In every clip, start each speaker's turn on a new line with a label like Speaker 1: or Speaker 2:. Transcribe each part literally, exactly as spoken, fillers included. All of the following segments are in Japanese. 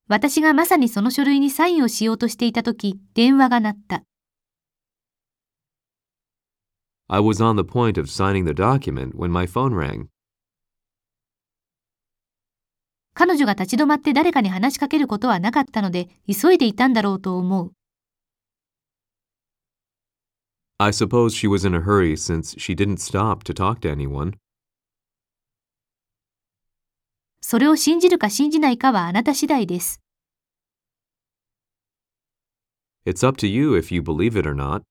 Speaker 1: 私がまさにその書類にサインをしようとしていたとき、電話が鳴った。
Speaker 2: I was on the point of signing the document when my phone rang.
Speaker 1: 彼女が立ち止まって誰かに話しかけることはなかったので、急いでいたんだろうと思う。
Speaker 2: I suppose she was in a hurry since she didn't stop to talk to anyone.
Speaker 1: それを信じるか信じないかはあなた次第です。
Speaker 2: It's up to you if you believe it or not.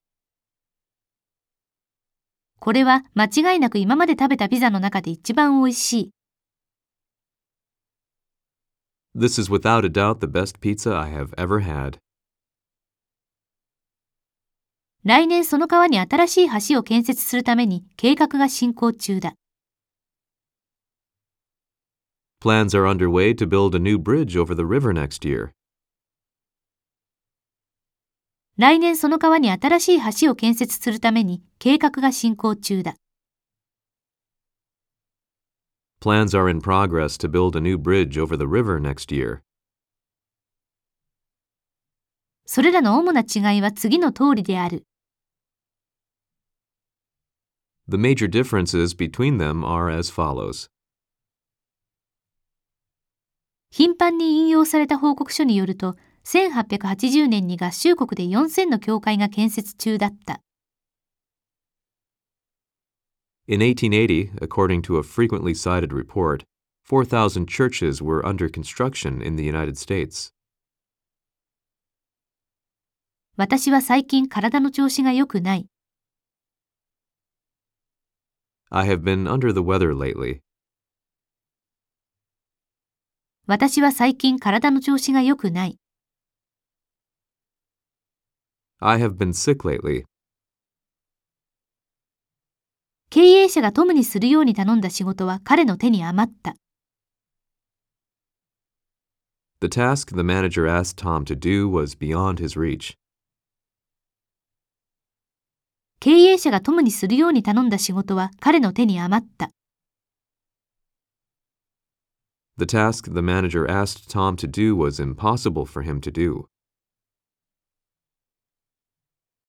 Speaker 1: これは間違いなく今まで食べたピザの中で一番おいしい。
Speaker 2: This is without a doubt the best pizza I have ever had.
Speaker 1: 来年その川に新しい橋を建設するために計画が進行中だ。
Speaker 2: Plans are underway to build a new bridge over the river next year.
Speaker 1: 来年その川に新しい橋を建設するために計画が進行中だ。
Speaker 2: Plans are in progress to build a new bridge over the river next year.
Speaker 1: それらの主な違いは次の通りである。
Speaker 2: The major differences between them are as follows.
Speaker 1: 頻繁に引用された報告書によると、せんはっぴゃくはちじゅうねんに合衆国でよんせんの教会が建設中だった。
Speaker 2: In eighteen eighty, according to a frequently cited report, four thousand churches were under construction in the United States.
Speaker 1: 私は最近体の調子が良くない。
Speaker 2: I have been under the weather lately.
Speaker 1: 私は最近体の調子が良くない。
Speaker 2: I have been sick lately.
Speaker 1: 経営者がトムにするように頼んだ仕事は彼の手に余った。
Speaker 2: The task the manager asked Tom to do was beyond his reach.
Speaker 1: 経営者がトムにするように頼んだ仕事は彼の手に余った。
Speaker 2: The task the manager asked Tom to do was impossible for him to do.